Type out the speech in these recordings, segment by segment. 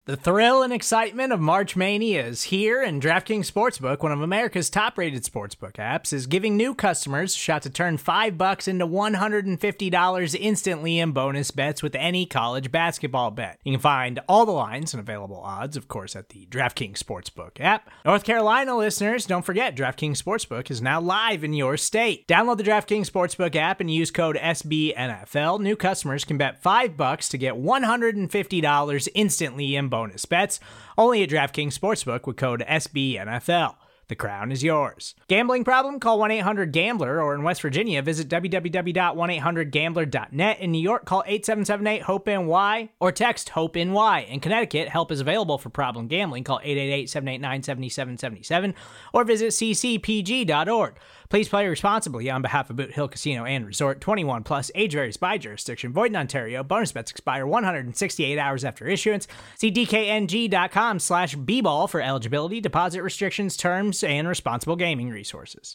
The thrill and excitement of March Mania is here, and DraftKings Sportsbook, one of America's top-rated sportsbook apps, is giving new customers a shot to turn $5 into $150 instantly in bonus bets with any college basketball bet. You can find all the lines and available odds, of course, at the DraftKings Sportsbook app. North Carolina listeners, don't forget, DraftKings Sportsbook is now live in your state. Download the DraftKings Sportsbook app and use code SBNFL. New customers can bet $5 to get $150 instantly in bonus bets, only at DraftKings Sportsbook with code SBNFL. The crown is yours. Gambling problem? Call 1-800-GAMBLER, or in West Virginia, visit www.1800gambler.net. In New York, call 877-8-HOPE-NY or text HOPE-NY. In Connecticut, help is available for problem gambling. Call 888-789-7777 or visit ccpg.org. Please play responsibly on behalf of Boot Hill Casino and Resort. 21 plus, age varies by jurisdiction. Void in Ontario. Bonus bets expire 168 hours after issuance. See dkng.com/bball for eligibility, deposit restrictions, terms, and responsible gaming resources.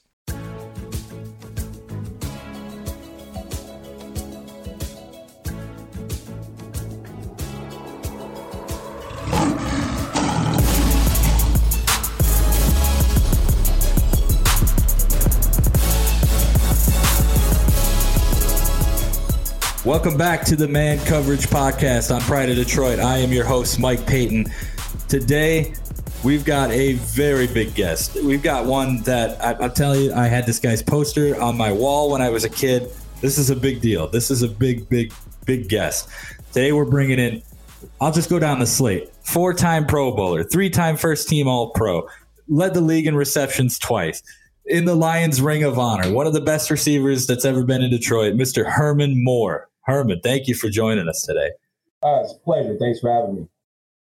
Welcome back to the Man Coverage Podcast on Pride of Detroit. I am your host, Mike Payton. Today, we've got a very big guest. We've got one that, I'll tell you, I had this guy's poster on my wall when I was a kid. This is a big deal. This is a big guest. Today, we're bringing in, I'll just go down the slate. 4-time Pro Bowler, 3-time first-team All-Pro, led the league in receptions twice. In the Lions Ring of Honor, one of the best receivers that's ever been in Detroit, Mr. Herman Moore. Herman, thank you for joining us today. It's a pleasure. Thanks for having me.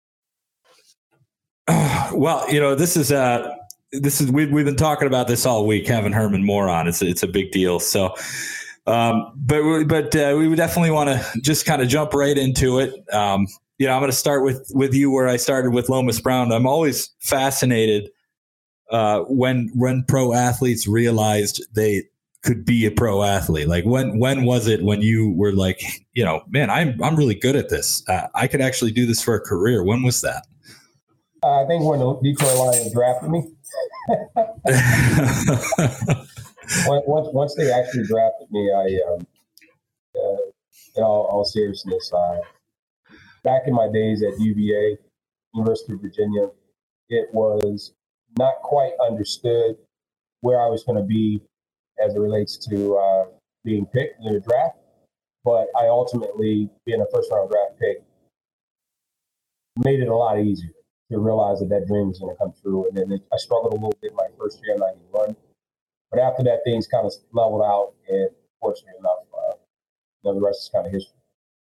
Well, you know, this is we've been talking about this all week, having Herman Moore on. It's a big deal. So, but we definitely want to just kind of jump right into it. I'm going to start with you where I started with Lomas Brown. I'm always fascinated when pro athletes realized they could be a pro athlete. Like when was it when you were like, man, I'm really good at this. I could actually do this for a career. When was that? I think when the Detroit Lions drafted me. Once they actually drafted me, in all seriousness, back in my days at UVA, University of Virginia, it was not quite understood where I was going to be as it relates to being picked in the draft. But I ultimately, being a first-round draft pick, made it a lot easier to realize that dream was going to come true. And then I struggled a little bit my first year in 91. But after that, things kind of leveled out. And fortunately enough, the rest is kind of history.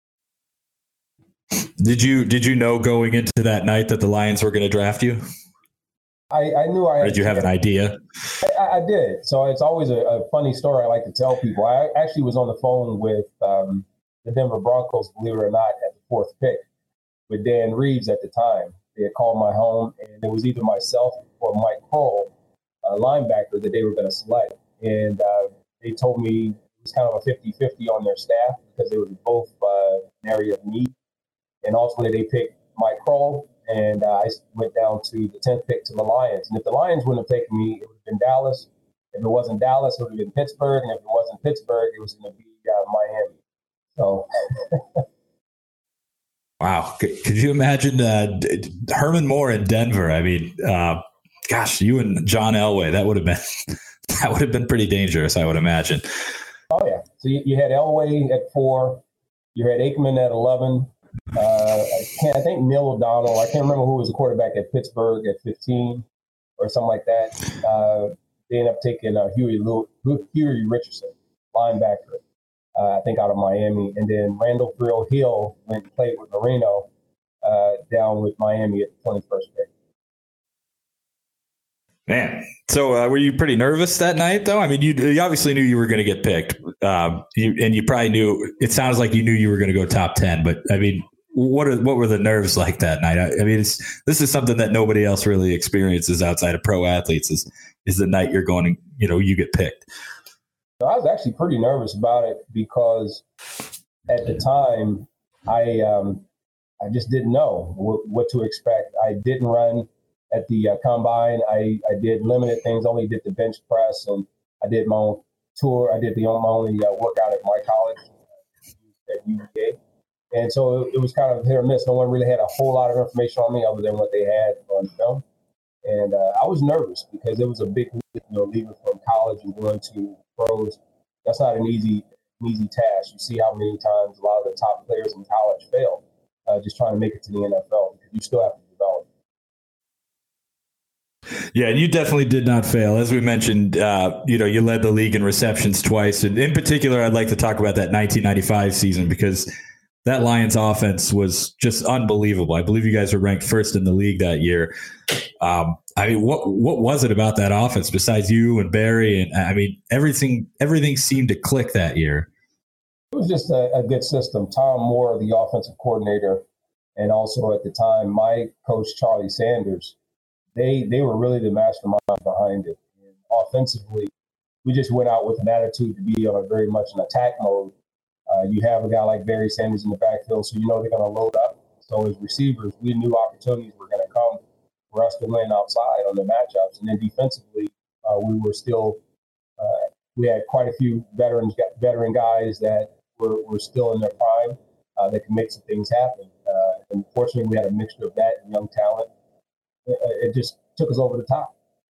Did you know going into that night that the Lions were going to draft you? I knew I. Or did you have an idea? I did. So it's always a funny story I like to tell people. I actually was on the phone with the Denver Broncos, believe it or not, at the 4th pick with Dan Reeves at the time. They had called my home, and it was either myself or Mike Kroll, a linebacker, that they were going to select. And they told me it was kind of a 50-50 on their staff because they were both an area of need. And ultimately, they picked Mike Kroll. And I went down to the 10th pick to the Lions. And if the Lions wouldn't have taken me, it would have been Dallas. If it wasn't Dallas, it would have been Pittsburgh. And if it wasn't Pittsburgh, it was going to be Miami. So, wow. Could you imagine Herman Moore in Denver? I mean, gosh, you and John Elway, that would have been pretty dangerous, I would imagine. Oh, yeah. So you had Elway at 4. You had Aikman at 11. I think Neil O'Donnell, I can't remember who was the quarterback at Pittsburgh at 15 or something like that. They ended up taking Huey Richardson, linebacker, I think out of Miami. And then Randall Hill went and played with Marino down with Miami at the 21st pick. Man, so were you pretty nervous that night, though? I mean, you obviously knew you were going to get picked, and you probably knew. It sounds like you knew you were going to go top 10. But I mean, what were the nerves like that night? I mean, this is something that nobody else really experiences outside of pro athletes. Is the night you're going, you get picked. I was actually pretty nervous about it because at the time I I just didn't know what to expect. I didn't run at the combine. I did limited things, only did the bench press, and I did my own tour. I did my only workout at my college at UVA. And so it was kind of hit or miss. No one really had a whole lot of information on me other than what they had on film. And I was nervous because it was a big, leaving from college and going to pros. That's not an easy task. You see how many times a lot of the top players in college fail just trying to make it to the NFL because you still have to develop. Yeah, you definitely did not fail. As we mentioned, you led the league in receptions twice. And in particular, I'd like to talk about that 1995 season because that Lions offense was just unbelievable. I believe you guys were ranked first in the league that year. What was it about that offense besides you and Barry? And everything seemed to click that year. It was just a good system. Tom Moore, the offensive coordinator, and also at the time, my coach, Charlie Sanders, they were really the mastermind behind it. And offensively, we just went out with an attitude to be on a very much an attack mode. You have a guy like Barry Sanders in the backfield, so you know they're going to load up. So as receivers, we knew opportunities were going to come for us to win outside on the matchups. And then defensively, we were still we had quite a few veteran guys that were still in their prime that could make some things happen. And fortunately, we had a mixture of that and young talent. It just took us over the top.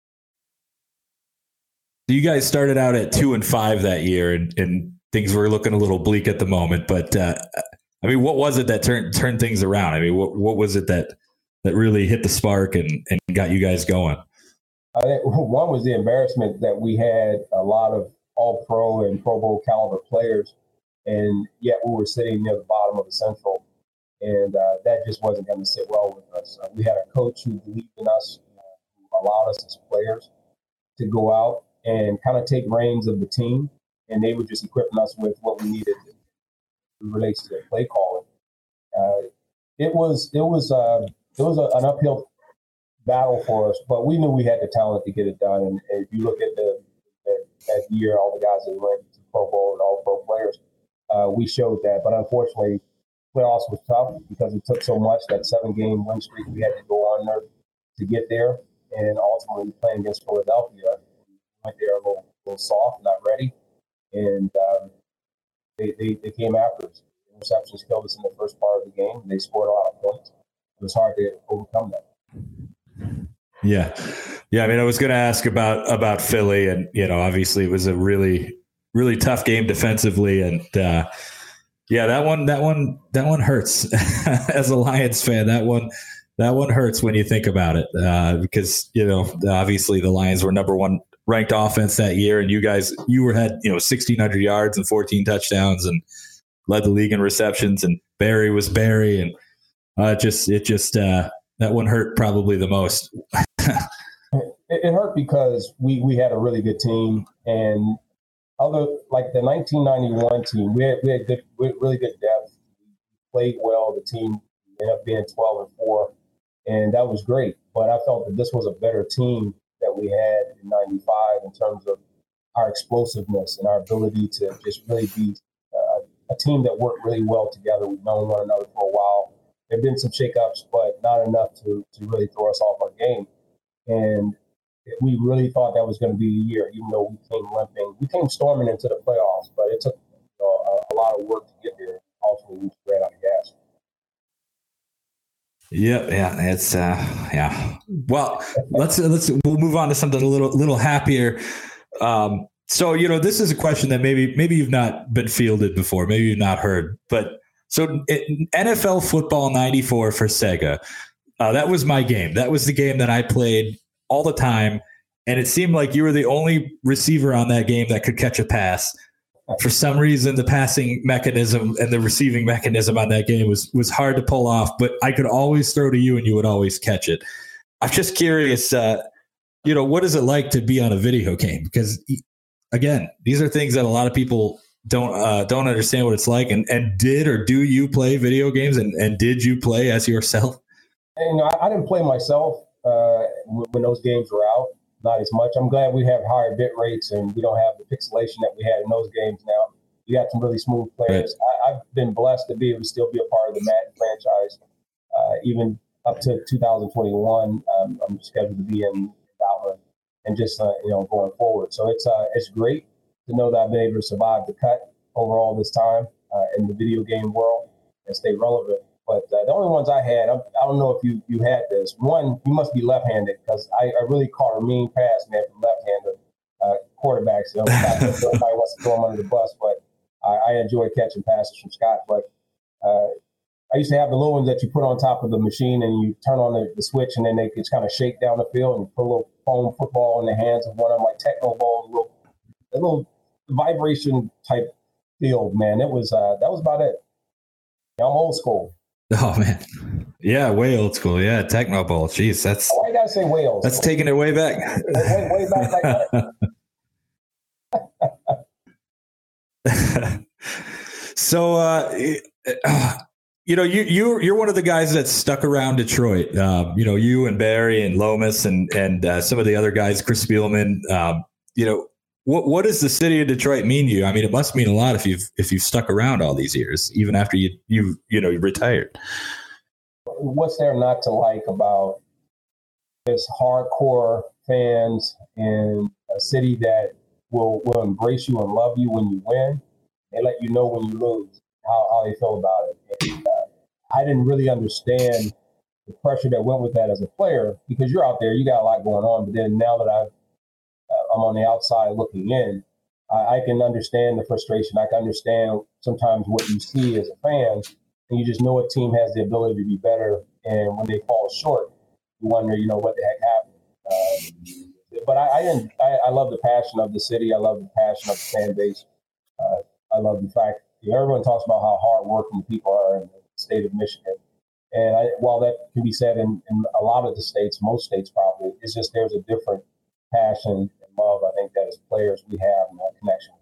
You guys started out at 2-5 that year, and things were looking a little bleak at the moment. But what was it that turned things around? What was it that really hit the spark and got you guys going? I think one was the embarrassment that we had a lot of All-Pro and Pro Bowl caliber players, and yet we were sitting near the bottom of the Central, and that just wasn't going to sit well with us. We had a coach who believed in us, who allowed us as players to go out and kind of take reins of the team, and they were just equipping us with what we needed in relation to play calling. It was an uphill battle for us, but we knew we had the talent to get it done. And if you look at that year, all the guys that went to Pro Bowl and all pro players, we showed that. But unfortunately, playoffs was tough because it took so much. That 7-game win streak we had to go on there to get there, and ultimately playing against Philadelphia, we went there a little soft, not ready, and they came after us. Interceptions killed us in the first part of the game. They scored a lot of points. It was hard to overcome that. Yeah. I was going to ask about Philly, and obviously it was a really, really tough game defensively, and that one hurts. As a Lions fan, that one hurts when you think about it, because obviously the Lions were number one ranked offense that year, and you had 1,600 yards and 14 touchdowns, and led the league in receptions, and Barry was Barry, and that one hurt probably the most. It hurt because we had a really good team, and like the 1991 team, we had really good depth. We played well. The team ended up being 12-4, and that was great. But I felt that this was a better team that we had in '95 in terms of our explosiveness and our ability to just really be a team that worked really well together. We've known one another for a while. There have been some shakeups, but not enough to really throw us off our game. And we really thought that was going to be the year, even though we came limping. We came storming into the playoffs, but it took a lot of work to get there. Ultimately, we just ran out of gas. Well, we'll move on to something a little happier. So this is a question that maybe you've not been fielded before, maybe you've not heard, but so NFL Football 94 for Sega, that was my game. That was the game that I played all the time, and it seemed like you were the only receiver on that game that could catch a pass. For some reason, the passing mechanism and the receiving mechanism on that game was hard to pull off, but I could always throw to you and you would always catch it. I'm just curious, what is it like to be on a video game? Because, again, these are things that a lot of people don't understand what it's like. And did or do you play video games? And did you play as yourself? I didn't play myself when those games were out. Not as much. I'm glad we have higher bit rates and we don't have the pixelation that we had in those games now. We got some really smooth players. Right. I've been blessed to be able to still be a part of the Madden franchise even up to 2021. I'm scheduled to be in Outland and just going forward. So it's great to know that I've been able to survive the cut over all this time in the video game world and stay relevant. But the only ones I had, I don't know if you had this. One, you must be left-handed because I really caught a mean pass, man, from left-handed quarterbacks. Everybody wants to throw them under the bus, but I enjoy catching passes from Scott. But I used to have the little ones that you put on top of the machine and you turn on the switch and then they just kind of shake down the field and put a little foam football in the hands of one of them, like techno ball, a little vibration type field, man. It was that was about it. I'm old school. Oh man, yeah, way old school. Yeah, techno ball. Jeez, that's. Why you gotta say Wales? That's taking it way back. Way back like that. So, you're one of the guys that stuck around Detroit. You and Barry and Lomas and some of the other guys, Chris Spielman. What does the city of Detroit mean to you? I mean, it must mean a lot if you've stuck around all these years, even after you retired. What's there not to like about this hardcore fans in a city that will embrace you and love you when you win? They let you know when you lose how they feel about it. And, I didn't really understand the pressure that went with that as a player because you're out there, you got a lot going on. But then now that I'm on the outside looking in, I can understand the frustration. I can understand sometimes what you see as a fan, and you just know a team has the ability to be better. And when they fall short, you wonder, what the heck happened. But I love the passion of the city. I love the passion of the fan base. I love the fact everyone talks about how hardworking people are in the state of Michigan. And while that can be said in a lot of the states, most states probably, it's just there's a different passion and love, I think, that as players we have and that connection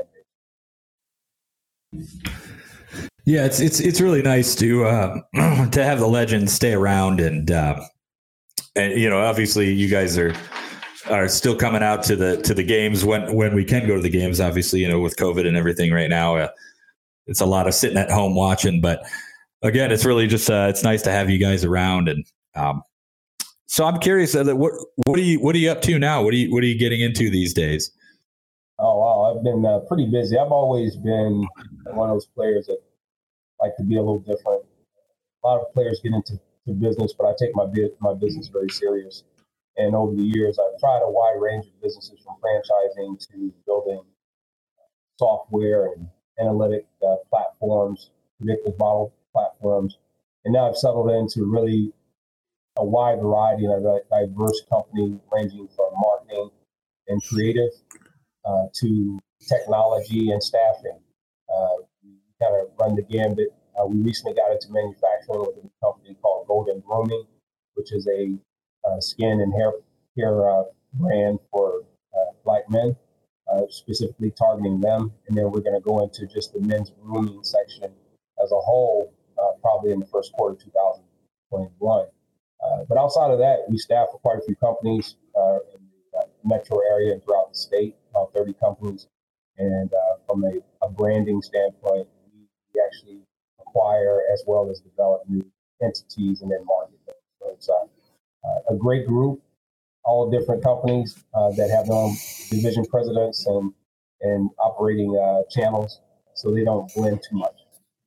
with our fan base. Yeah, it's really nice to have the legends stay around and obviously you guys are still coming out to the games when we can go to the games. Obviously, with COVID and everything right now, it's a lot of sitting at home watching. But again, it's really just it's nice to have you guys around. And so I'm curious, what are you up to now? What are you getting into these days? Oh wow, I've been pretty busy. I've always been one of those players that like to be a little different. A lot of players get into business, but I take my business very serious. And over the years, I've tried a wide range of businesses from franchising to building software and analytic platforms, predictive model platforms. And now I've settled into really a wide variety of a diverse company ranging from marketing and creative to technology and staffing. We kind of run the gambit. We recently got into manufacturing with a company called Golden Grooming, which is a skin and hair brand for Black men, specifically targeting them. And then we're going to go into just the men's grooming section as a whole, probably in the first quarter of 2021. But outside of that, we staff for quite a few companies in the metro area and throughout the state, about 30 companies. And from a branding standpoint, we actually acquire as well as develop new entities and then market them. So it's a great group, all different companies that have their own division presidents and operating channels, so they don't blend too much.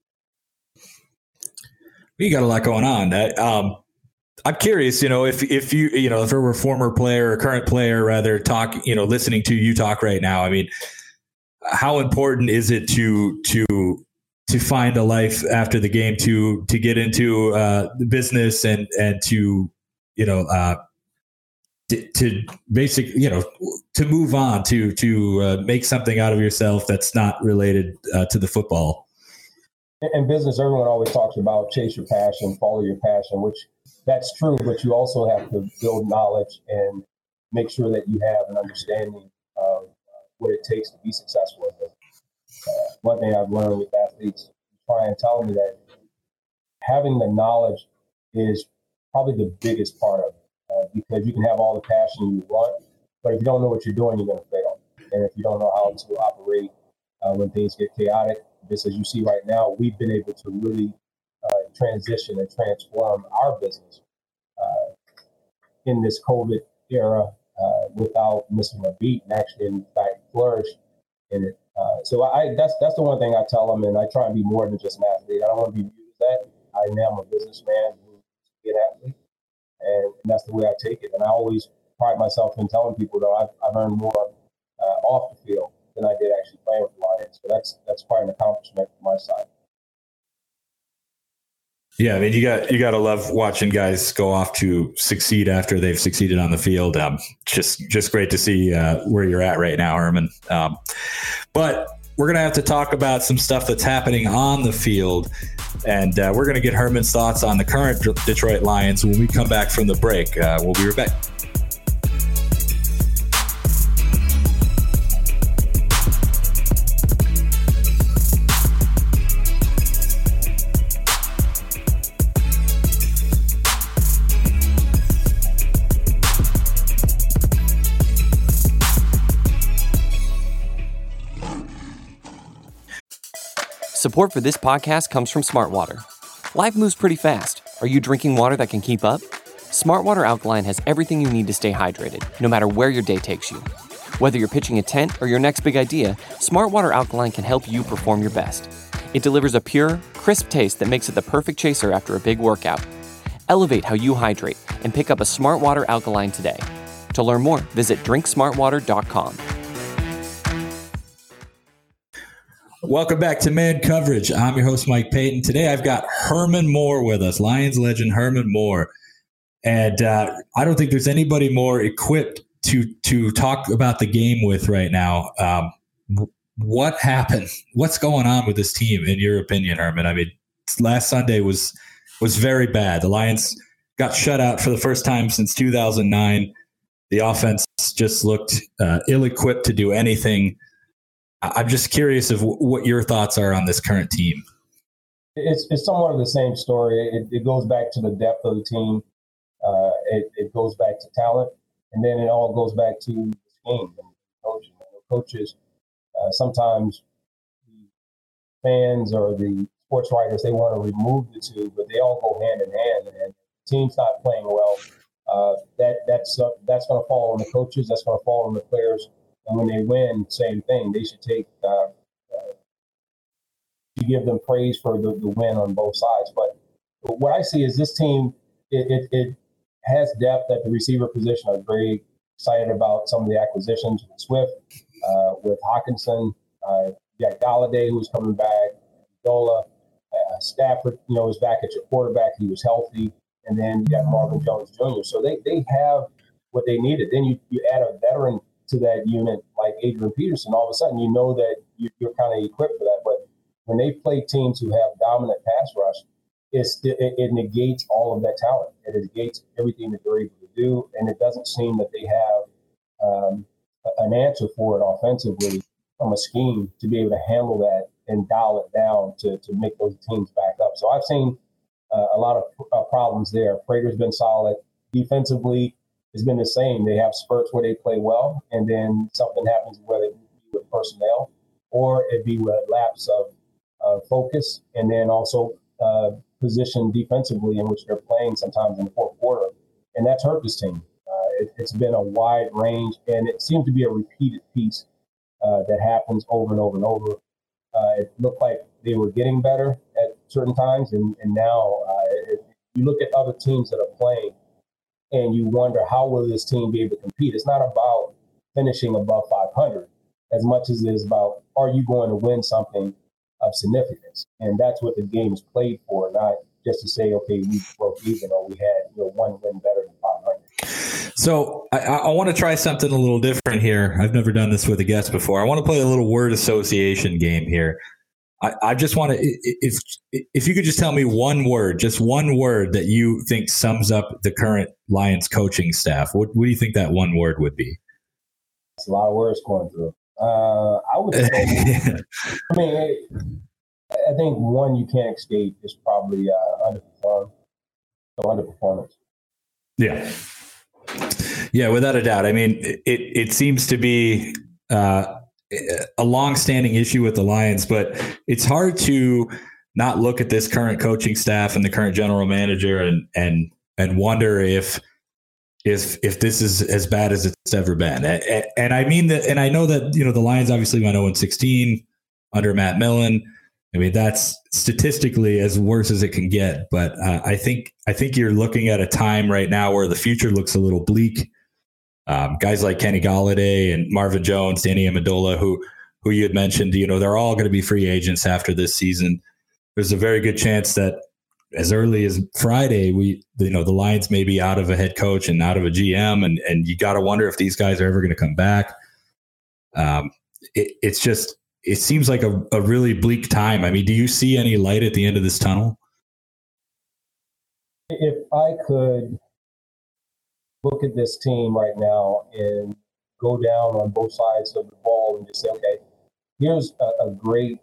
You got a lot going on. I'm curious, if you, if you were a former player or current player, rather listening to you talk right now. I mean, how important is it to find a life after the game, to get into the business and to to basically, to move on, to make something out of yourself that's not related to the football? In business, everyone always talks about chase your passion, follow your passion, which that's true, but you also have to build knowledge and make sure that you have an understanding of what it takes to be successful in business. One thing I've learned with athletes try and tell me that having the knowledge is probably the biggest part of it, because you can have all the passion you want, but if you don't know what you're doing, you're going to fail. And if you don't know how to operate when things get chaotic, just as you see right now, we've been able to really transition and transform our business in this COVID era without missing a beat, and actually, in fact, flourish in it. So that's the one thing I tell them, and I try and be more than just an athlete. I don't want to be viewed as that. I am a businessman who's an athlete, and that's the way I take it. And I always pride myself in telling people, though, I've earned more off the field than I did actually playing with the Lions. So that's quite an accomplishment from my side. Yeah, I mean, you got to love watching guys go off to succeed after they've succeeded on the field. Just great to see where you're at right now, Herman. But we're going to have to talk about some stuff that's happening on the field, and we're going to get Herman's thoughts on the current Detroit Lions when we come back from the break. We'll be right back. Support for this podcast comes from Smartwater. Life moves pretty fast. Are you drinking water that can keep up? Smartwater Alkaline has everything you need to stay hydrated, no matter where your day takes you. Whether you're pitching a tent or your next big idea, Smartwater Alkaline can help you perform your best. It delivers a pure, crisp taste that makes it the perfect chaser after a big workout. Elevate how you hydrate and pick up a Smartwater Alkaline today. To learn more, visit drinksmartwater.com. Welcome back to Man Coverage. I'm your host, Mike Payton. Today I've got Herman Moore with us, Lions legend Herman Moore. And I don't think there's anybody more equipped to talk about the game with right now. What happened? What's going on with this team, in your opinion, Herman? I mean, last Sunday was very bad. The Lions got shut out for the first time since 2009. The offense just looked ill-equipped to do anything. I'm just curious of what your thoughts are on this current team. It's somewhat of the same story. It goes back to the depth of the team. It goes back to talent, and then it all goes back to the scheme and coaching. The coaches, sometimes the fans or the sports writers, they want to remove the two, but they all go hand in hand. And the team's not playing well. That's going to fall on the coaches. That's going to fall on the players. And when they win, same thing. They should take to give them praise for the win on both sides. But what I see is this team, it has depth at the receiver position. I'm very excited about some of the acquisitions with Swift, with Hawkinson, Jack Galladay, who's coming back, Dola, Stafford, is back at your quarterback. He was healthy. And then you got Marvin Jones Jr. So they have what they needed. Then you add a veteran to that unit like Adrian Peterson, all of a sudden you know that you're kind of equipped for that. But when they play teams who have dominant pass rush, it negates all of that talent. It negates everything that they're able to do, and it doesn't seem that they have an answer for it offensively from a scheme to be able to handle that and dial it down to make those teams back up. So I've seen a lot of problems there. Prater's been solid. Defensively, it's been the same. They have spurts where they play well, and then something happens, whether it be with personnel or it be with a lapse of focus, and then also position defensively in which they're playing sometimes in the fourth quarter. And that's hurt this team. It's been a wide range, and it seems to be a repeated piece that happens over and over and over. It looked like they were getting better at certain times, and now you look at other teams that are playing, and you wonder, how will this team be able to compete? It's not about finishing above 500 as much as it is about, are you going to win something of significance? And that's what the game is played for, not just to say, okay, we broke even or we had one win better than 500. So I want to try something a little different here. I've never done this with a guest before. I want to play a little word association game here. I just want to, if you could just tell me one word, just one word that you think sums up the current Lions coaching staff, what do you think that one word would be? It's a lot of words going through. I would say, I think one you can't escape is probably underperformance. Yeah. Yeah, without a doubt. I mean, it seems to be a long-standing issue with the Lions, but it's hard to not look at this current coaching staff and the current general manager and wonder if this is as bad as it's ever been. And I mean that, and I know that, the Lions obviously went 0-16 under Matt Millen. I mean, that's statistically as worse as it can get. But I think you're looking at a time right now where the future looks a little bleak. Guys like Kenny Golladay and Marvin Jones, Danny Amendola, who you had mentioned, they're all going to be free agents after this season. There's a very good chance that as early as Friday, the Lions may be out of a head coach and out of a GM, and you got to wonder if these guys are ever going to come back. It seems like a really bleak time. I mean, do you see any light at the end of this tunnel? If I could look at this team right now and go down on both sides of the ball and just say, okay, here's a great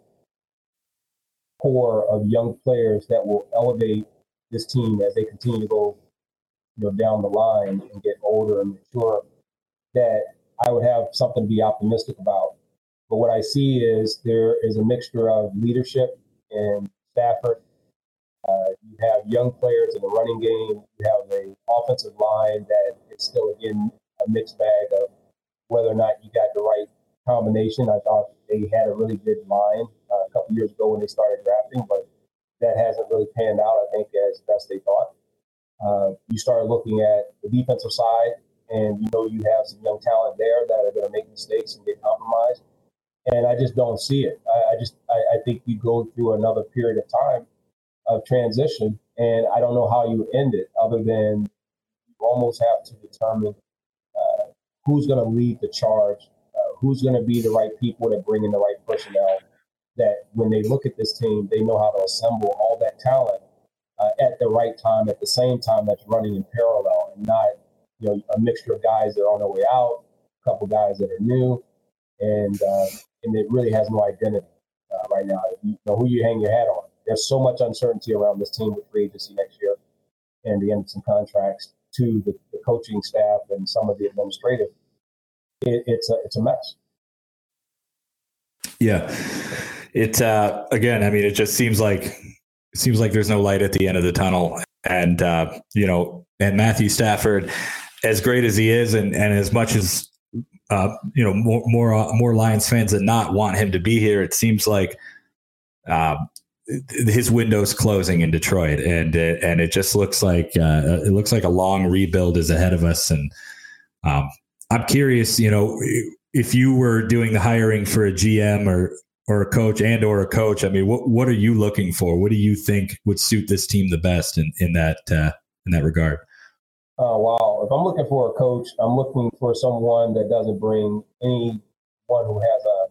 core of young players that will elevate this team as they continue to go, down the line and get older and mature, that I would have something to be optimistic about. But what I see is there is a mixture of leadership in Stafford. You have young players in the running game. You have an offensive line that is still, again, a mixed bag of whether or not you got the right combination. I thought they had a really good line a couple years ago when they started drafting, but that hasn't really panned out, I think, as best they thought. You start looking at the defensive side, and you have some young talent there that are going to make mistakes and get compromised. And I just don't see it. I think you go through another period of time of transition, and I don't know how you end it other than you almost have to determine who's going to lead the charge, who's going to be the right people that bring in the right personnel, that when they look at this team, they know how to assemble all that talent at the right time, at the same time that's running in parallel, and not a mixture of guys that are on their way out, a couple guys that are new, and it really has no identity right now. You know who you hang your hat on. There's so much uncertainty around this team with free agency next year and the end of some contracts to the coaching staff and some of the administrative. It's a mess. Yeah. It's again, I mean, it just seems like there's no light at the end of the tunnel. And and Matthew Stafford, as great as he is, and as much as more Lions fans than not want him to be here, it seems like his window's closing in Detroit, and it just looks like a long rebuild is ahead of us. And I'm curious, if you were doing the hiring for a GM or a coach or a coach, I mean, what are you looking for? What do you think would suit this team the best in that regard? Wow. If I'm looking for a coach, I'm looking for someone that doesn't bring anyone who has a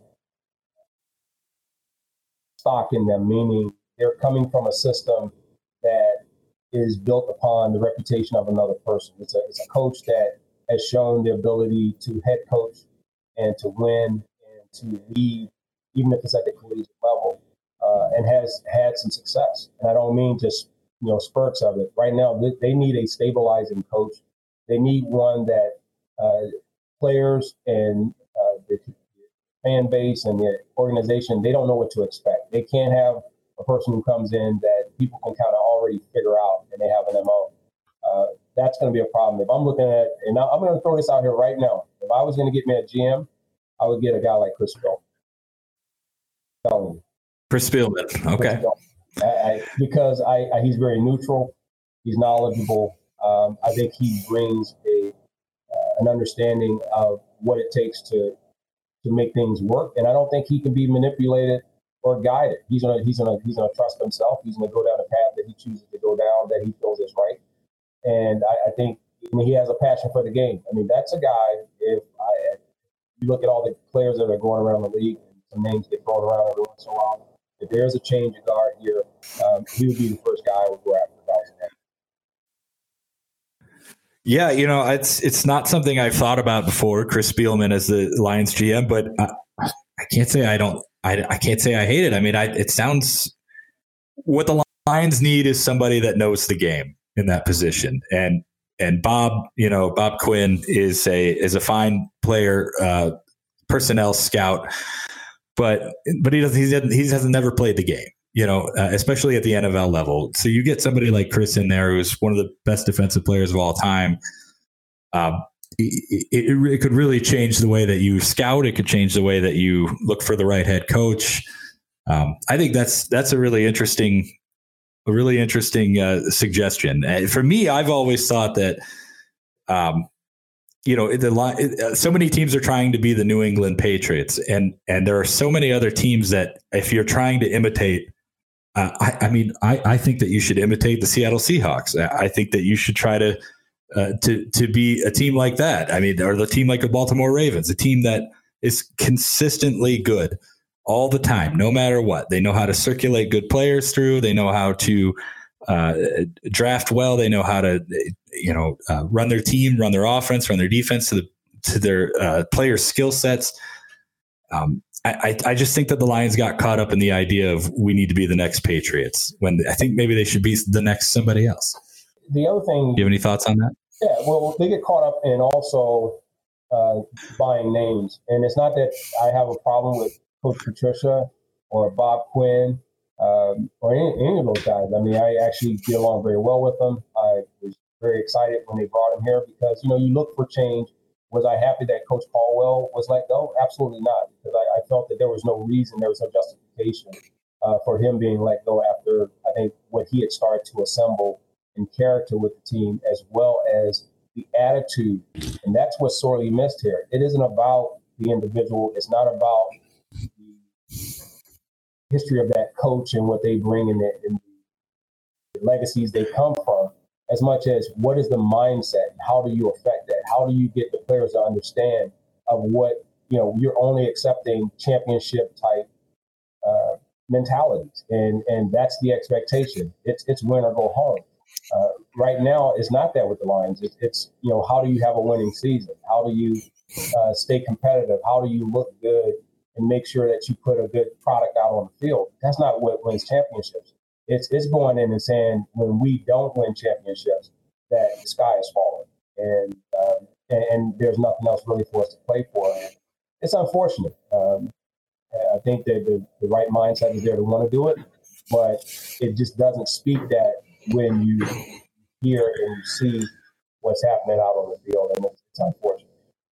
stock in them, meaning they're coming from a system that is built upon the reputation of another person. It's a coach that has shown the ability to head coach and to win and to lead, even if it's at the collegiate level, and has had some success. And I don't mean just spurts of it. Right now, they need a stabilizing coach. They need one that players and the fan base and the organization, they don't know what to expect. They can't have a person who comes in that people can kind of already figure out and they have an MO. That's going to be a problem. If I'm looking at, and I'm going to throw this out here right now, if I was going to get me a GM, I would get a guy like Chris Spielman. Chris Spielman, okay. Because he's very neutral, he's knowledgeable. I think he brings an understanding of what it takes to make things work, and I don't think he can be manipulated or guided. He's gonna trust himself. He's gonna go down a path that he chooses to go down, that he feels is right. And I think he has a passion for the game. I mean, that's a guy. If you look at all the players that are going around the league, and some names get thrown around every once in a while. If there's a change of guard here, he would be the first guy I would go after. Yeah, it's not something I've thought about before, Chris Spielman as the Lions GM, but I can't say I can't say I hate it. I mean, it sounds what the Lions need is somebody that knows the game in that position, and Bob Quinn is a fine player, personnel scout. But he hasn't never played the game. especially at the NFL level. So you get somebody like Chris in there, who's one of the best defensive players of all time. It could really change the way that you scout. It could change the way that you look for the right head coach. I think that's a really interesting suggestion. For me, I've always thought that, so many teams are trying to be the New England Patriots, and there are so many other teams that if you're trying to imitate, I think that you should imitate the Seattle Seahawks. I think that you should try to be a team like that. Or the team like the Baltimore Ravens, a team that is consistently good all the time, no matter what. They know how to circulate good players through. They know how to draft well. They know how to, run their team, run their offense, run their defense to their players' skill sets. I just think that the Lions got caught up in the idea of we need to be the next Patriots, when I think maybe they should be the next somebody else. The other thing, do you have any thoughts on that? Yeah, well, they get caught up in also buying names, and it's not that I have a problem with Coach Patricia or Bob Quinn or any of those guys. I actually get along very well with them. I was very excited when they brought him here because, you look for change. Was I happy that Coach Caldwell was let go? Absolutely not, because I felt that there was no reason, there was no justification for him being let go after, I think, what he had started to assemble in character with the team, as well as the attitude. And that's what's sorely missed here. It isn't about the individual. It's not about the history of that coach and what they bring in the legacies they come from, as much as what is the mindset? How do you affect that? How do you get the players to understand of what, you're only accepting championship type mentalities. And that's the expectation. It's win or go home. Right now, it's not that with the Lions. It's how do you have a winning season? How do you stay competitive? How do you look good and make sure that you put a good product out on the field? That's not what wins championships. It's going in and saying when we don't win championships, that the sky is falling and there's nothing else really for us to play for. And it's unfortunate. I think that the right mindset is there to want to do it, but it just doesn't speak that when you hear and you see what's happening out on the field, and it's unfortunate.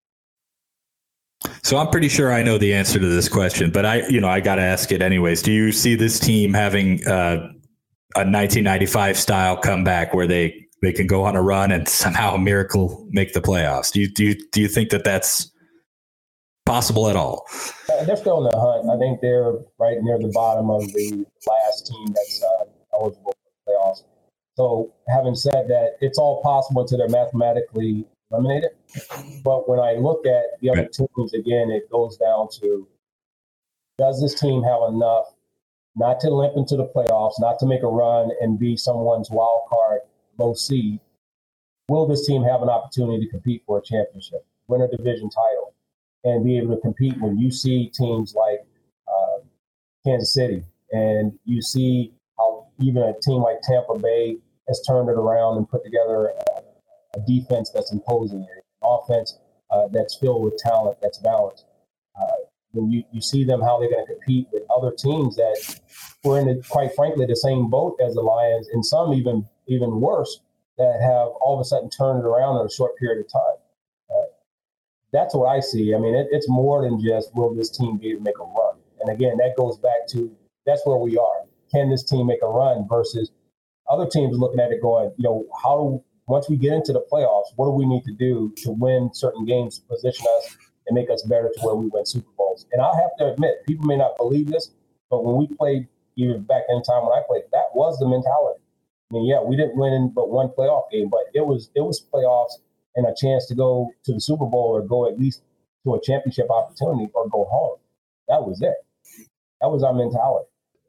So I'm pretty sure I know the answer to this question, but I got to ask it anyways. Do you see this team having a 1995 style comeback where they can go on a run and somehow a miracle make the playoffs? Do you think that that's possible at all? They're still in the hunt. I think they're right near the bottom of the last team that's eligible for the playoffs. So having said that, it's all possible until they're mathematically eliminated. But when I look at the other teams, again, it goes down to, does this team have enough not to limp into the playoffs, not to make a run and be someone's wild card, low seed? Will this team have an opportunity to compete for a championship, win a division title, and be able to compete when you see teams like Kansas City, and you see how even a team like Tampa Bay has turned it around and put together a defense that's imposing, an offense that's filled with talent, that's balanced. When you see them, how they're going to compete with other teams that were in, quite frankly, the same boat as the Lions, and some even worse, that have all of a sudden turned it around in a short period of time. That's what I see. It's more than just, will this team be able to make a run? And again, that goes back to, that's where we are. Can this team make a run versus other teams looking at it going, once we get into the playoffs, what do we need to do to win certain games to position us and make us better to where we win Super Bowls? And I'll have to admit, people may not believe this, but when we played, even back in time when I played, that was the mentality. We didn't win but one playoff game, but it was playoffs and a chance to go to the Super Bowl or go at least to a championship opportunity or go home. That was it. That was our mentality.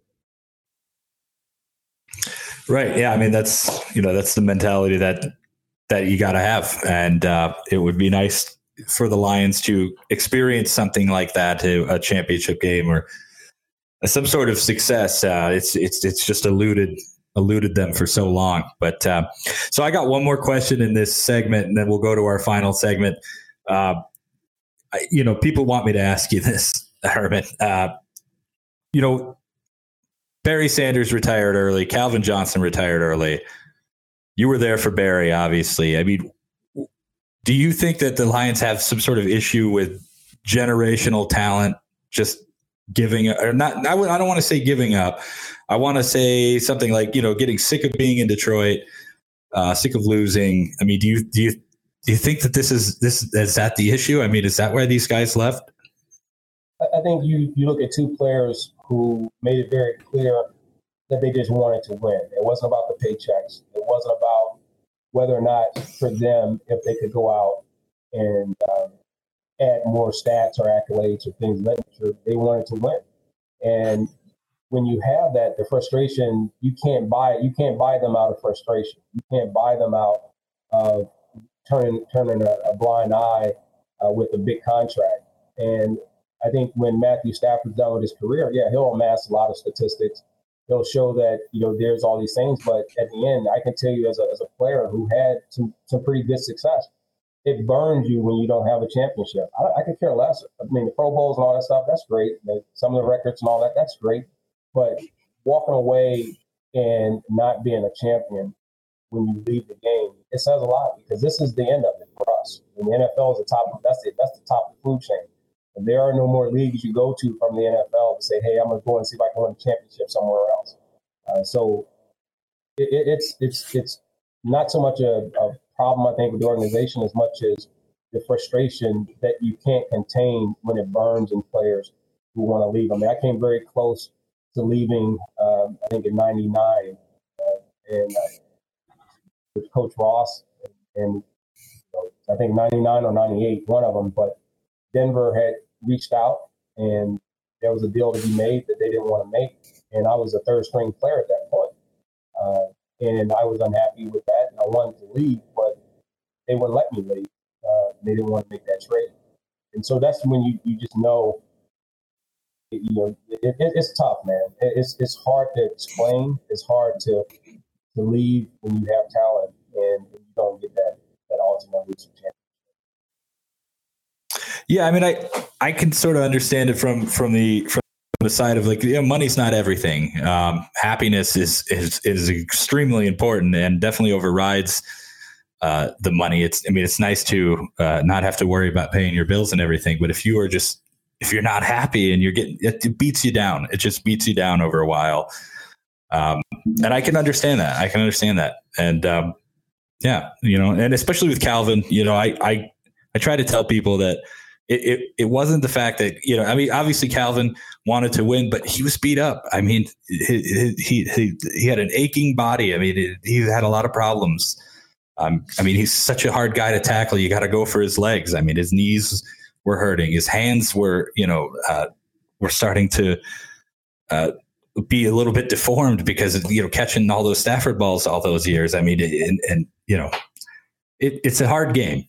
Right. Yeah. That's the mentality that you got to have. And it would be nice for the Lions to experience something like that, a championship game or some sort of success. It's just eluded them for so long. But so I got one more question in this segment, and then we'll go to our final segment. People want me to ask you this, Herman. Barry Sanders retired early. Calvin Johnson retired early. You were there for Barry, obviously. I mean, do you think that the Lions have some sort of issue with generational talent just giving or not? I don't want to say giving up. I want to say something like, getting sick of being in Detroit, sick of losing. I mean, do you think that is that the issue? I mean, is that why these guys left? I think you look at two players who made it very clear that they just wanted to win. It wasn't about the paychecks. It wasn't about whether or not for them, if they could go out and add more stats or accolades or things of that nature. They wanted to win. And when you have that, the frustration, you can't buy them out of frustration. You can't buy them out of turning a blind eye with a big contract. And I think when Matthew Stafford's done with his career, he'll amass a lot of statistics. He'll show that, there's all these things. But at the end, I can tell you as a player who had some pretty good success, it burns you when you don't have a championship. I could care less. I mean, the Pro Bowls and all that stuff, that's great. Some of the records and all that, that's great. But walking away and not being a champion when you leave the game, it says a lot, because this is the end of it for us. And the NFL is the top. That's the top of the food chain. And there are no more leagues you go to from the NFL to say, hey, I'm going to go and see if I can win a championship somewhere else. So it's not so much a problem, I think, with the organization as much as the frustration that you can't contain when it burns in players who want to leave. I mean, I came very close to leaving, I think, in '99, and with Coach Ross, and I think '99 or '98, one of them, but Denver had reached out, and there was a deal to be made that they didn't want to make, and I was a third-string player at that point, and I was unhappy with that, and I wanted to leave, but they wouldn't let me leave. They didn't want to make that trade, and so that's when you just know, it's tough, man. It's hard to explain. It's hard to leave when you have talent and you don't get that ultimate losing chance. Yeah, I mean, I can sort of understand it from the side of, like, money's not everything. Happiness is extremely important and definitely overrides the money. It's nice to not have to worry about paying your bills and everything. But if you're not happy and it beats you down. It just beats you down over a while. And I can understand that. And and especially with Calvin, I try to tell people that it wasn't the fact that, obviously Calvin wanted to win, but he was beat up. I mean, he had an aching body. I mean, he had a lot of problems. He's such a hard guy to tackle. You got to go for his legs. I mean, his knees were hurting. His hands were starting to be a little bit deformed because of, catching all those Stafford balls all those years. I mean, it's a hard game.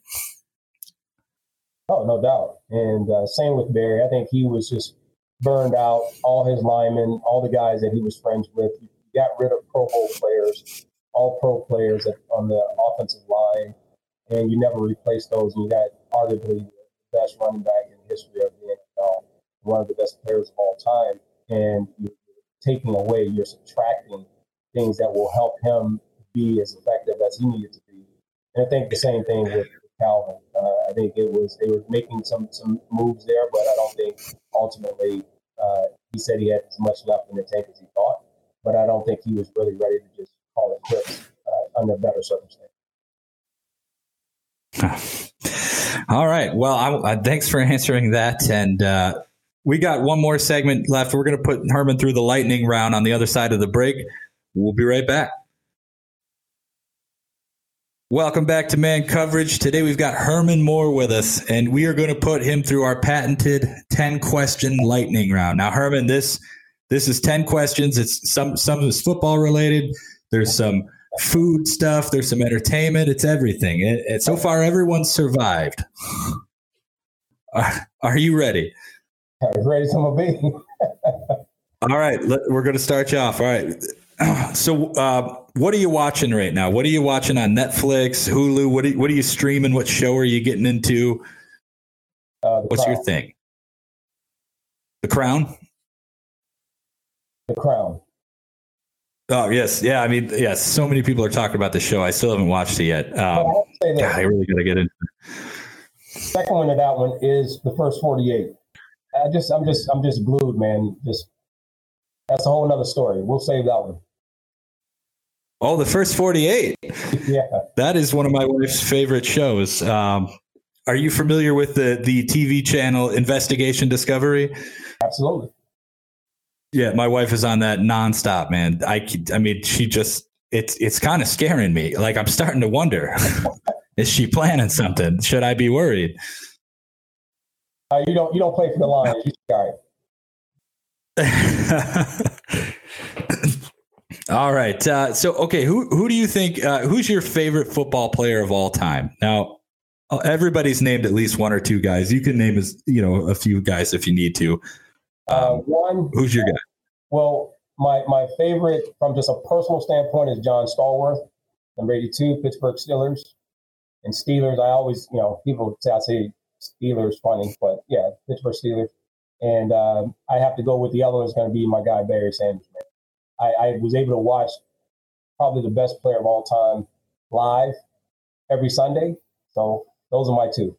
Oh, no doubt. And same with Barry. I think he was just burned out. All his linemen, all the guys that he was friends with, he got rid of Pro Bowl players, all pro players on the offensive line, and you never replaced those. And you got arguably the best running back in the history of the NFL, one of the best players of all time. And you're taking away, you're subtracting things that will help him be as effective as he needed to be. And I think the same thing with Calvin. I think they were making some moves there, but I don't think ultimately he said he had as much left in the tank as he thought. But I don't think he was really ready to just call it quits under better circumstances. All right. Well, thanks for answering that. And we got one more segment left. We're going to put Herman through the lightning round on the other side of the break. We'll be right back. Welcome back to Man Coverage. Today we've got Herman Moore with us, and we are going to put him through our patented 10-question lightning round. Now, Herman, this is 10 questions. It's some of it's football related. There's some food stuff. There's some entertainment. It's everything. So far, everyone's survived. Are you ready? As ready as I'm going to be. All right. We're going to start you off. All right. So what are you watching right now? What are you watching on Netflix, Hulu? What are you streaming? What show are you getting into? What's your thing? The Crown? The Crown. Oh, yes. Yeah. I mean, yes. So many people are talking about the show. I still haven't watched it yet. I really got to get into it. Second one to that one is the first 48. I'm just glued, man. That's a whole nother story. We'll save that one. Oh, the first 48. Yeah. That is one of my wife's favorite shows. Are you familiar with the TV channel Investigation Discovery? Absolutely. Yeah, my wife is on that nonstop, man. I mean, it's kind of scaring me. Like, I'm starting to wonder, is she planning something? Should I be worried? You don't play for the Lions. All right. So, okay, who do you think? Who's your favorite football player of all time? Now, everybody's named at least one or two guys. You can name a few guys if you need to. Who's your guy? Well, my favorite from just a personal standpoint is John Stallworth, number 82, Pittsburgh Steelers. And Steelers, I always, people say Steelers funny, but yeah, Pittsburgh Steelers. And I have to go with the other one is going to be my guy, Barry Sanders. I was able to watch probably the best player of all time live every Sunday. So those are my two.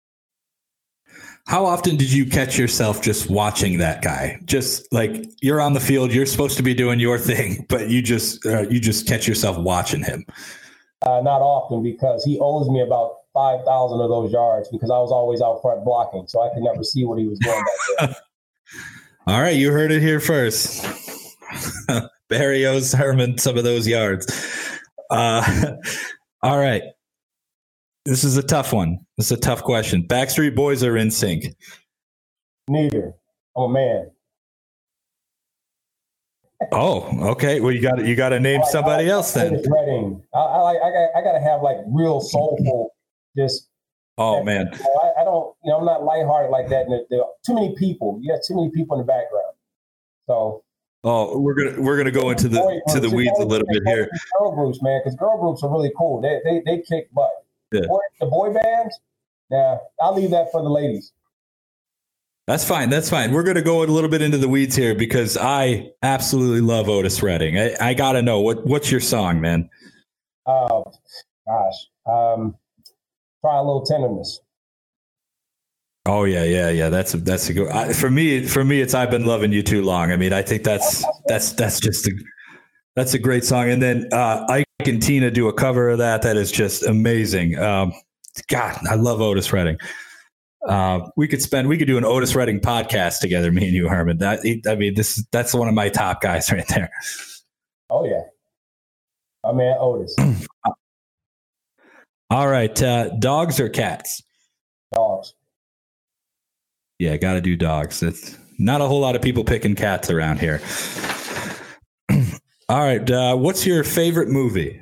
How often did you catch yourself just watching that guy? Just like you're on the field, you're supposed to be doing your thing, but you just catch yourself watching him. Not often, because he owes me about 5,000 of those yards because I was always out front blocking, so I could never see what he was doing back there. All right, you heard it here first. Barry owes Herman some of those yards. All right. This is a tough one. This is a tough question. Backstreet Boys or NSYNC? Neither. Oh, man. Oh, okay. Well, you got to name somebody else then. Redding. I got to have like real soulful. Just. Oh man. I don't. I'm not lighthearted like that. And there are too many people. You got too many people in the background. So. Oh, we're gonna go into the weeds a little bit here. Girl groups, man, because girl groups are really cool. They kick butt. Yeah. The boy bands, I'll leave that for the ladies. That's fine. We're going to go a little bit into the weeds here because I absolutely love Otis Redding. I got to know, what's your song, man? Oh, gosh. Try a Little Tenderness. Oh, yeah. That's a good for me, it's I've Been Loving You Too Long. I mean, I think that's a great song. And then Ike and Tina do a cover of that. That is just amazing. God, I love Otis Redding. We could do an Otis Redding podcast together, me and you, Herman. That's one of my top guys right there. Oh yeah, my man Otis. All right, dogs or cats? Dogs. Yeah, got to do dogs. It's not a whole lot of people picking cats around here. All right, what's your favorite movie?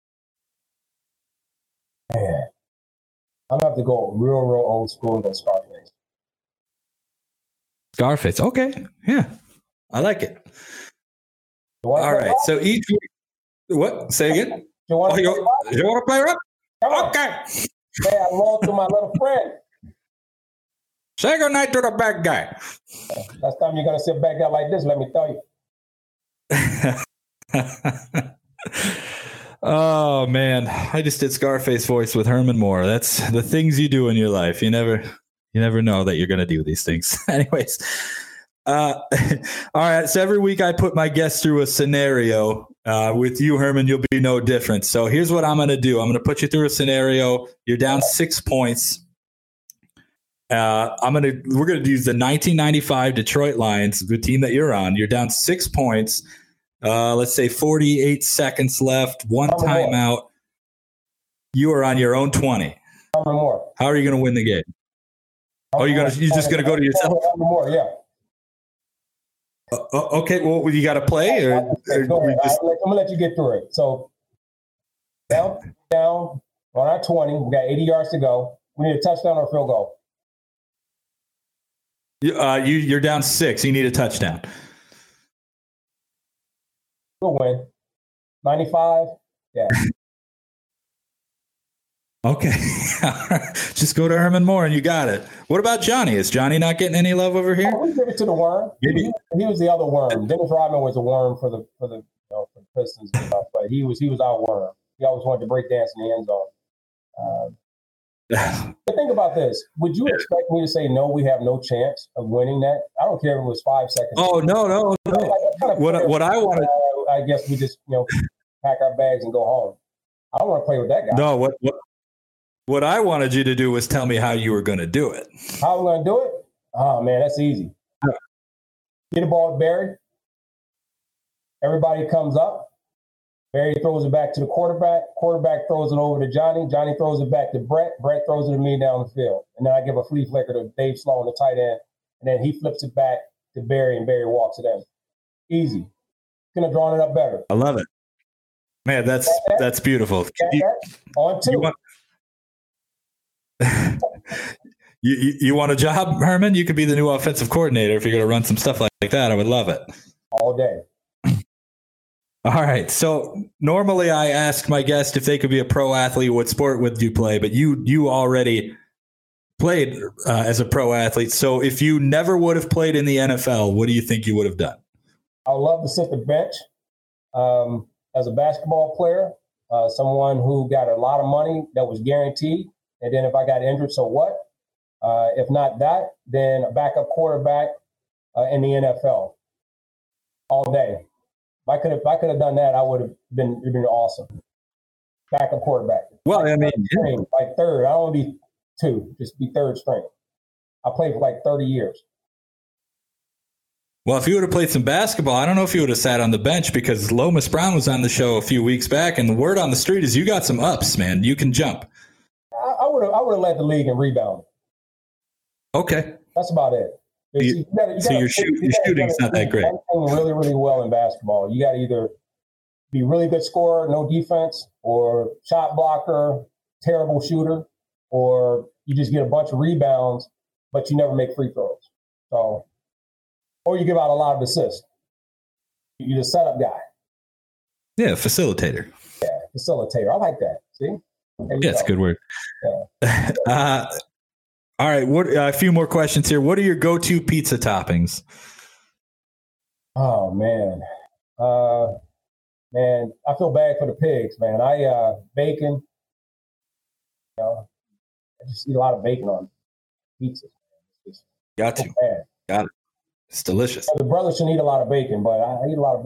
Man, I'm gonna have to go real old school and go Scarface. Scarface, okay, yeah, I like it. All right, so each week, what? Say again. You want to play rock? Okay. Yeah, I love to my little friend. Say goodnight to the bad guy. Last time you're gonna sit back there like this, let me tell you. Oh man, I just did Scarface voice with Herman Moore. That's the things you do in your life. You never know that you're going to do these things. Anyways, all right. So every week I put my guests through a scenario. With you, Herman, you'll be no different. So here's what I'm going to do. I'm going to put you through a scenario. You're down 6 points. We're going to use the 1995 Detroit Lions, the team that you're on. You're down 6 points. Let's say 48 seconds left, one timeout. You are on your own 20. More. How are you going to win the game? You're just going to go to yourself? More, yeah. Okay, well, you got to play? Or I'm going to let you get through it. So, down on our 20. We got 80 yards to go. We need a touchdown or a field goal. You're down 6. You need a touchdown. We'll win. 95? Yeah. Okay. Just go to Herman Moore and you got it. What about Johnny? Is Johnny not getting any love over here? We give it to the worm. Maybe. He was the other worm. Dennis Rodman was a worm for the Pistons and stuff, but he was our worm. He always wanted to break dance in the end zone. But think about this. Would you expect me to say, no, we have no chance of winning that? I don't care if it was 5 seconds. Oh, no. What I want to... I guess we just, pack our bags and go home. I don't want to play with that guy. No, what I wanted you to do was tell me how you were going to do it. How am I going to do it? Oh, man, that's easy. Get the ball to Barry. Everybody comes up. Barry throws it back to the quarterback. Quarterback throws it over to Johnny. Johnny throws it back to Brett. Brett throws it to me down the field. And then I give a flea flicker to Dave Sloan, the tight end. And then he flips it back to Barry, and Barry walks it in. Easy. Couldn't have drawn it up better. I love it. Man, that's beautiful. On two. You want a job, Herman? You could be the new offensive coordinator if you're going to run some stuff like that. I would love it. All day. All right. So normally I ask my guest if they could be a pro athlete, what sport would you play? But you already played as a pro athlete. So if you never would have played in the NFL, what do you think you would have done? I would love to sit the bench as a basketball player, someone who got a lot of money that was guaranteed. And then if I got injured, so what? If not that, then a backup quarterback in the NFL all day. If I could have done that, I would have been awesome. Backup quarterback. Well, I mean, like third. I don't want to be two, just be third string. I played for like 30 years. Well, if you would have played some basketball, I don't know if you would have sat on the bench, because Lomas Brown was on the show a few weeks back, and the word on the street is you got some ups, man. You can jump. I would have led the league in rebounding. Okay. That's about it. Your shooting's not that great. Really, really well in basketball. You got to either be a really good scorer, no defense, or shot blocker, terrible shooter, or you just get a bunch of rebounds, but you never make free throws. So, or you give out a lot of assists. You're the setup guy. Yeah, facilitator. Yeah, facilitator. I like that. See? Yeah, it's a good word. Yeah. All right, a few more questions here. What are your go-to pizza toppings? Oh, man. I feel bad for the pigs, man. Bacon. I just eat a lot of bacon on pizza. Got to. Got it. It's delicious. The brother shouldn't eat a lot of bacon, but I eat a lot of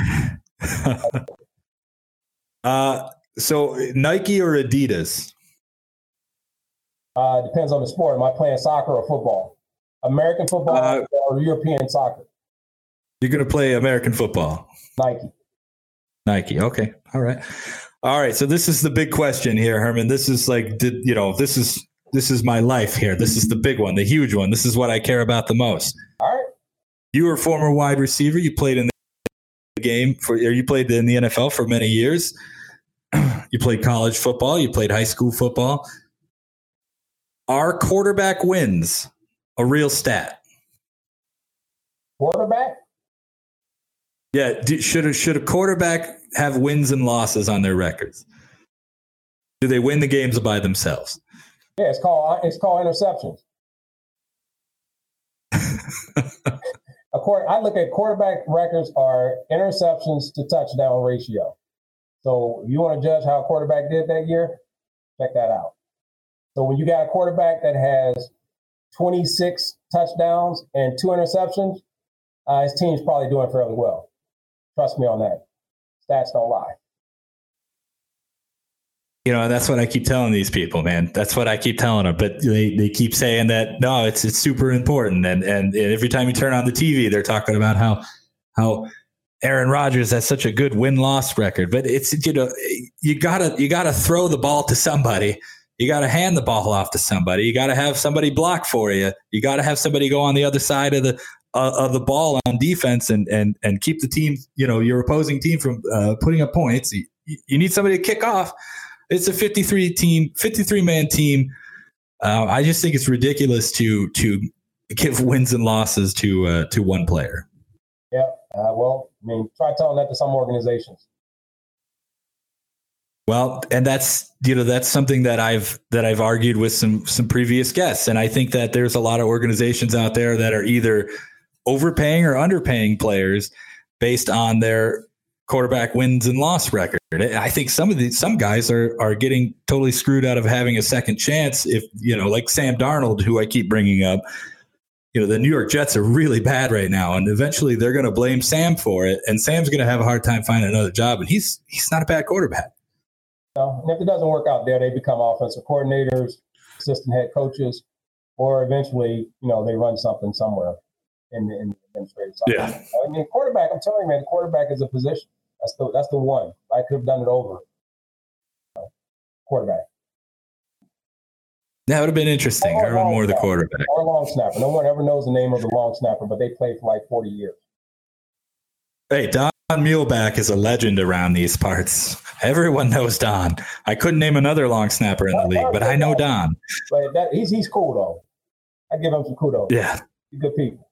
bacon. So Nike or Adidas? Depends on the sport. Am I playing soccer or football? American football or European soccer? You're going to play American football. Nike. Okay. All right. So this is the big question here, Herman. This is like, this is my life here. This is the big one, the huge one. This is what I care about the most. All right. You were a former wide receiver. You played in the game you played in the NFL for many years. You played college football. You played high school football. Are quarterback wins a real stat? Quarterback? Yeah. Should a quarterback have wins and losses on their records? Do they win the games by themselves? Yeah, it's called interceptions. I look at quarterback records are interceptions to touchdown ratio. So if you want to judge how a quarterback did that year, check that out. So when you got a quarterback that has 26 touchdowns and 2 interceptions, his team's probably doing fairly well. Trust me on that. Stats don't lie. That's what I keep telling these people, man. That's what I keep telling them. But they keep saying that, no, it's super important. And every time you turn on the TV, they're talking about how Aaron Rodgers has such a good win-loss record. But it's, you gotta throw the ball to somebody. You got to hand the ball off to somebody. You got to have somebody block for you. You got to have somebody go on the other side of the ball on defense and keep the team, your opposing team from putting up points. You need somebody to kick off. It's a 53-man team. I just think it's ridiculous to give wins and losses to one player. Yeah. Try telling that to some organizations. Well, and that's something that I've argued with some previous guests. And I think that there's a lot of organizations out there that are either overpaying or underpaying players based on their quarterback wins and loss record. I think some guys are getting totally screwed out of having a second chance. If, like Sam Darnold, who I keep bringing up, the New York Jets are really bad right now, and eventually they're going to blame Sam for it, and Sam's going to have a hard time finding another job, and he's not a bad quarterback. And if it doesn't work out there, they become offensive coordinators, assistant head coaches, or eventually, they run something somewhere in the administrative side. Yeah. I mean, quarterback, I'm telling you, man, the quarterback is a position. That's the one. I could have done it over. Quarterback. That would have been interesting. Herman Moore, the quarterback. Or long snapper. No one ever knows the name of the long snapper, but they played for like 40 years. Hey, Don Muhlbach is a legend around these parts. Everyone knows Don. I couldn't name another long snapper in the league, but I know Don. But he's cool, though. I give him some kudos. Yeah. He's good people.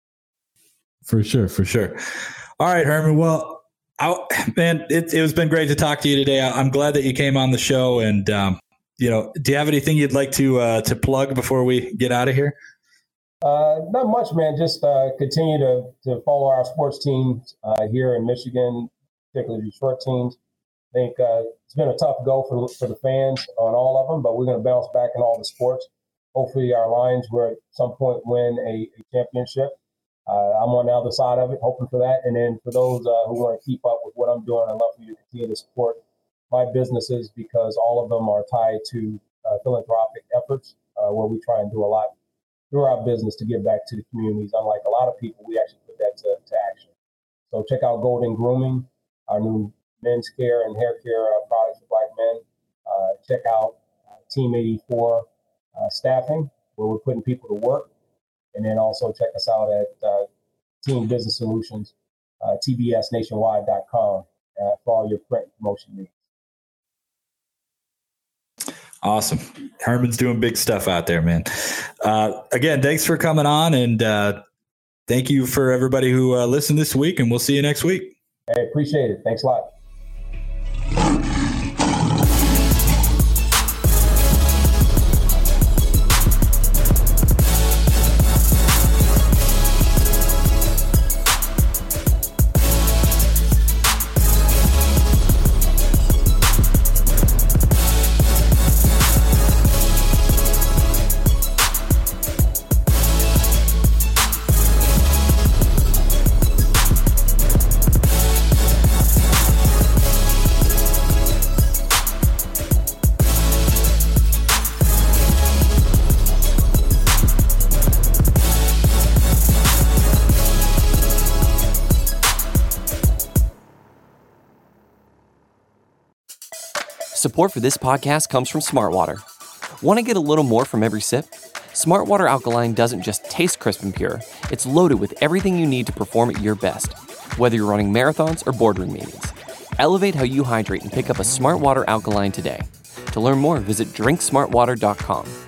For sure. All right, Herman. Well, man, it has been great to talk to you today. I'm glad that you came on the show. And, do you have anything you'd like to plug before we get out of here? Not much, man. Just continue to follow our sports teams here in Michigan, particularly Detroit teams. I think it's been a tough go for the fans on all of them, but we're going to bounce back in all the sports. Hopefully our Lions will at some point win a championship. I'm on the other side of it, hoping for that. And then for those who want to keep up with what I'm doing, I'd love for you to continue to support my businesses, because all of them are tied to philanthropic efforts where we try and do a lot through our business to give back to the communities. Unlike a lot of people, we actually put that to action. So check out Golden Grooming, our new men's care and hair care products for Black men. Check out Team 84 Staffing, where we're putting people to work. And then also check us out at Team Business Solutions, tbsnationwide.com for all your print promotion needs. Awesome. Herman's doing big stuff out there, man. Again, thanks for coming on, and thank you for everybody who listened this week, and we'll see you next week. Hey, appreciate it. Thanks a lot. Support for this podcast comes from Smartwater. Want to get a little more from every sip? Smartwater Alkaline doesn't just taste crisp and pure, it's loaded with everything you need to perform at your best, whether you're running marathons or boardroom meetings. Elevate how you hydrate and pick up a Smartwater Alkaline today. To learn more, visit drinksmartwater.com.